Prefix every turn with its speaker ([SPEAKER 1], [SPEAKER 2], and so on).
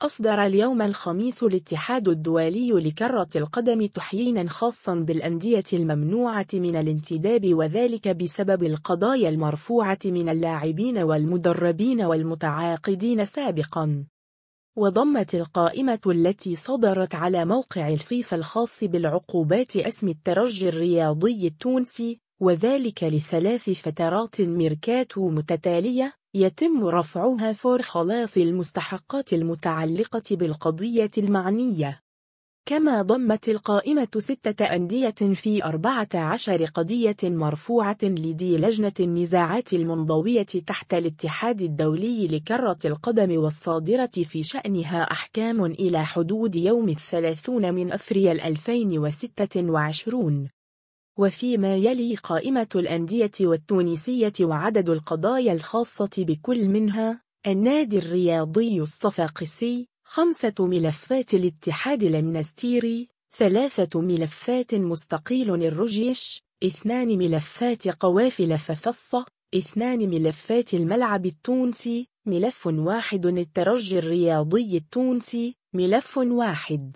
[SPEAKER 1] أصدر اليوم الخميس الاتحاد الدولي لكرة القدم تحيينا خاصا بالأندية الممنوعة من الانتداب، وذلك بسبب القضايا المرفوعة من اللاعبين والمدربين والمتعاقدين سابقا. وضمت القائمة التي صدرت على موقع الفيفا الخاص بالعقوبات اسم الترجي الرياضي التونسي، وذلك ل3 فترات ميركاتو متتالية يتم رفعها فور خلاص المستحقات المتعلقة بالقضية المعنية. كما ضمت القائمة 6 أندية في 14 قضية مرفوعة لدى لجنة النزاعات المنضوية تحت الاتحاد الدولي لكرة القدم، والصادرة في شأنها أحكام إلى حدود يوم 30 من أفريل 2026. وفيما يلي قائمة الأندية والتونسية وعدد القضايا الخاصة بكل منها: النادي الرياضي الصفاقسي 5 ملفات، الاتحاد المنستيري 3 ملفات، مستقيل الرجيش 2 ملفات، قوافل ففصة 2 ملفات، الملعب التونسي ملف واحد، الترجي الرياضي التونسي ملف واحد.